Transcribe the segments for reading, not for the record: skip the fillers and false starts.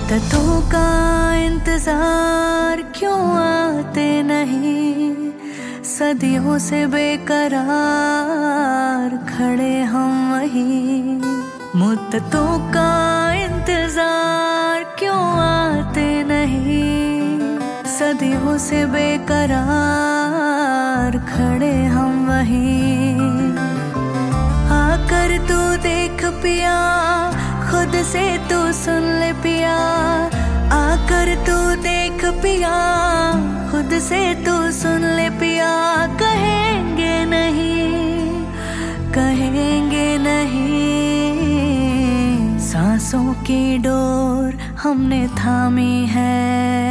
मुद्दतों का इंतजार क्यों आते नहीं, सदियों से बेकरार खड़े हम वहीं। मुद्दतों का इंतजार क्यों आते नहीं, सदियों से बेकरार खड़े हम वहीं। आकर तू देख पिया, खुद से तू सुन ले पिया। आकर तू देख पिया, खुद से तू सुन ले पिया। कहेंगे नहीं, कहेंगे नहीं, सांसों की डोर हमने थामी है।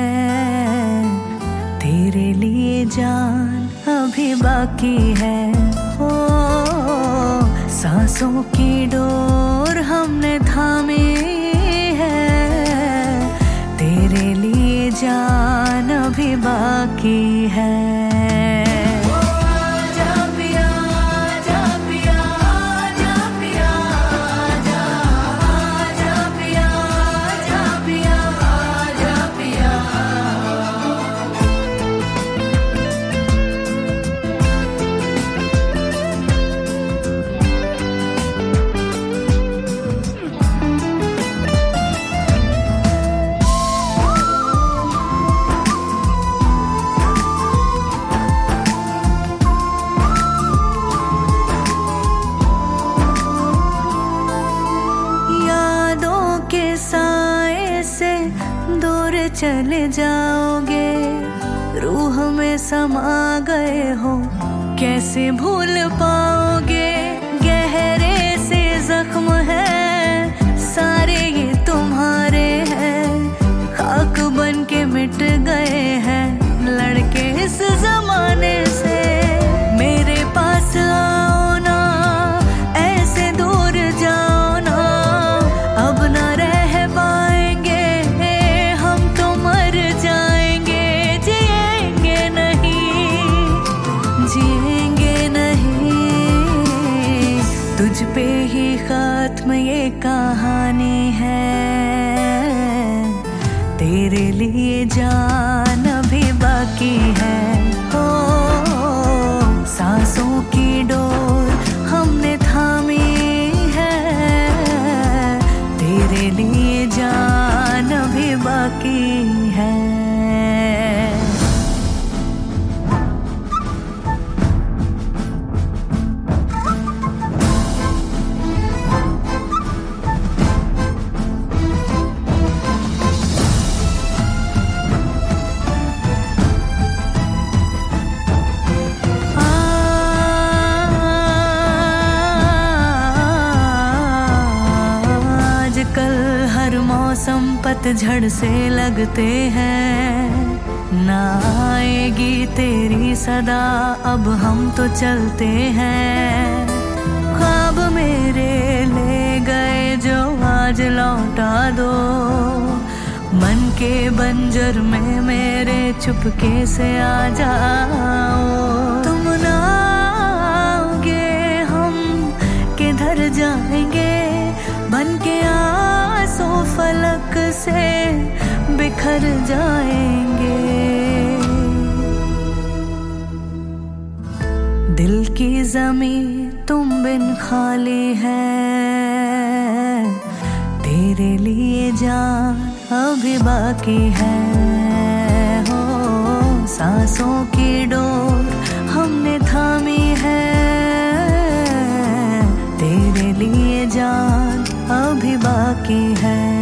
तेरे लिए जान अभी बाकी है। ओ सांसों की डोर हमने थामी है, तेरे लिए जान अभी बाकी है। चले जाओगे, रूह में समा गए हो, कैसे भूल पाओगे। गहरे से जख्म है, सारे ये तुम्हारे हैं। खाक बन के मिट गए हैं लड़के इस जमाने से। मेरे पास आओ ना, ऐसे दूर जाओ ना, अब ना रह पाएंगे हम तो मर जाएंगे। जिएंगे नहीं, जिएंगे नहीं, तुझ पे ही खत्म ये कहानी है। तेरे लिए जान अभी बाकी है। हो सांसों की डोर हमने थामी है, तेरे लिए जान अभी बाकी है। कल हर मौसम पतझड़ से लगते हैं, ना आएगी तेरी सदा अब हम तो चलते हैं। ख्वाब मेरे ले गए जो आज लौटा दो, मन के बंजर में मेरे चुपके से आ जाओ। तुम ना आओगे हम किधर जाएंगे, बन के आंसू फलक से बिखर जाएंगे। दिल की ज़मीं तुम बिन खाली है, तेरे लिए जान अभी बाकी है। हो सांसों की डोर हमने थामी है, तेरे लिए जान अभी बाकी है।